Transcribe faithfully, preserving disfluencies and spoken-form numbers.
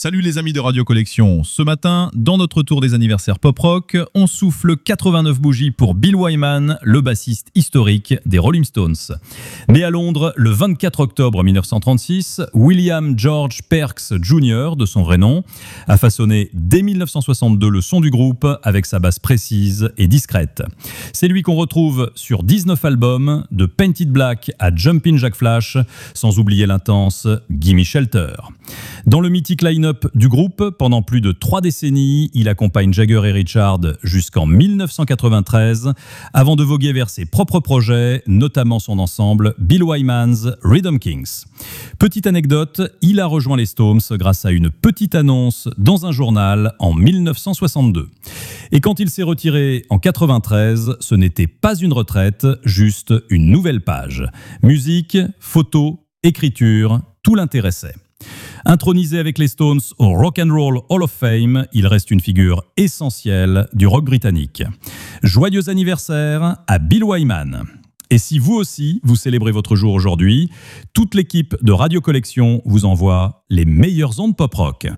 Salut les amis de Radio Collection. Ce matin, dans notre tour des anniversaires pop-rock, on souffle quatre-vingt-neuf bougies pour Bill Wyman, le bassiste historique des Rolling Stones. Né à Londres le vingt-quatre octobre mille neuf cent trente-six, William George Perks junior, de son vrai nom, a façonné dès mille neuf cent soixante-deux le son du groupe avec sa basse précise et discrète. C'est lui qu'on retrouve sur dix-neuf albums, de Painted Black à Jumpin' Jack Flash, sans oublier l'intense Gimme Shelter. Dans le mythique line-up du groupe, pendant plus de trois décennies, il accompagne Jagger et Richard jusqu'en mille neuf cent quatre-vingt-treize, avant de voguer vers ses propres projets, notamment son ensemble Bill Wyman's Rhythm Kings. Petite anecdote, il a rejoint les Stones grâce à une petite annonce dans un journal en mille neuf cent soixante-deux. Et quand il s'est retiré en quatre-vingt-treize, ce n'était pas une retraite, juste une nouvelle page. Musique, photos, écriture, tout l'intéressait. Intronisé avec les Stones au Rock and Roll Hall of Fame, il reste une figure essentielle du rock britannique. Joyeux anniversaire à Bill Wyman. Et si vous aussi, vous célébrez votre jour aujourd'hui, toute l'équipe de Radio Collection vous envoie les meilleures ondes pop-rock.